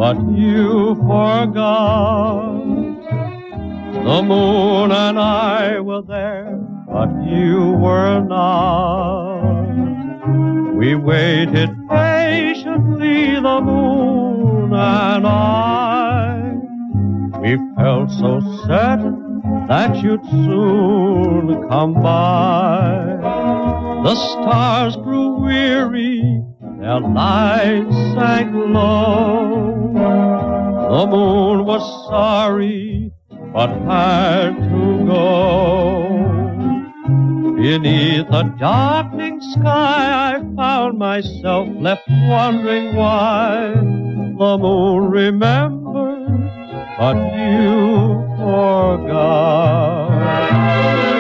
but you forgot. The moon and I were there, but you were not. We waited patiently, the moon and I. We felt so certain that you'd soon come by. The stars grew weary, their lights sank low. The moon was sorry, but had to go. Beneath a darkening sky, I found myself left wondering why. The moon remembered, but you forgot.